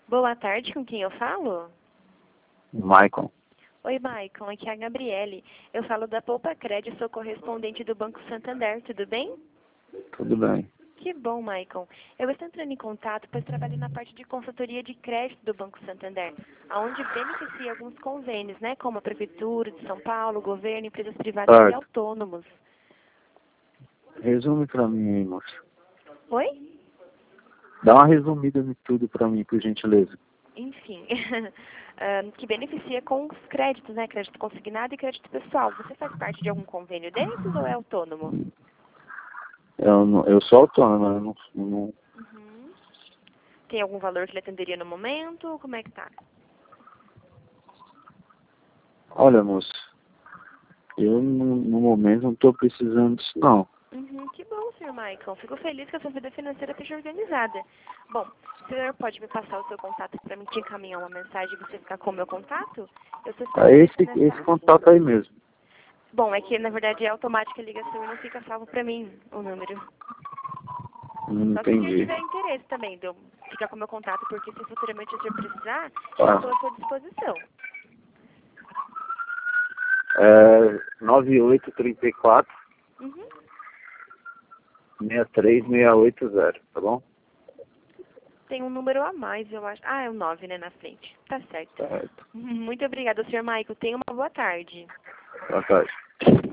Boa tarde, com quem eu falo? Maicon. Oi, Maicon, aqui é a Gabriele. Eu falo da Poupa Crédito, sou correspondente do Banco Santander, tudo bem? Tudo bem. Que bom, Maicon. Eu estou entrando em contato, pois trabalho na parte de consultoria de crédito do Banco Santander, onde beneficia alguns convênios, né, como a Prefeitura de São Paulo, governo, empresas privadas e Certo. autônomos. Resume pra mim aí, moço. Oi? Dá uma resumida de tudo pra mim, por gentileza. Enfim, que beneficia com os créditos, né, crédito consignado e crédito pessoal. Você faz parte de algum convênio desses ou é autônomo? Eu sou autônomo, eu não... Uhum. Tem algum valor que ele atenderia no momento? Como é que tá? Olha, moço, eu no momento não tô precisando disso, não. Uhum, que bom, senhor Michael. Fico feliz que a sua vida financeira esteja organizada. Bom, o senhor pode me passar o seu contato para me te encaminhar uma mensagem e você ficar com o meu contato? Eu sou É especialista esse nessa área. contato aí mesmo. Bom, é que na verdade é automática a ligação e não fica salvo para mim o número. Não Só se o senhor entendi. tiver interesse também de eu ficar com o meu contato, porque se futuramente o senhor precisar, eu Tá. estou à sua disposição. É 9834 Uhum. 63680, tá bom? Tem um número a mais, eu acho. Ah, é o 9, né, na frente. Tá certo. Certo. Muito obrigada, senhor Michael. Tenha uma boa tarde. Boa tarde.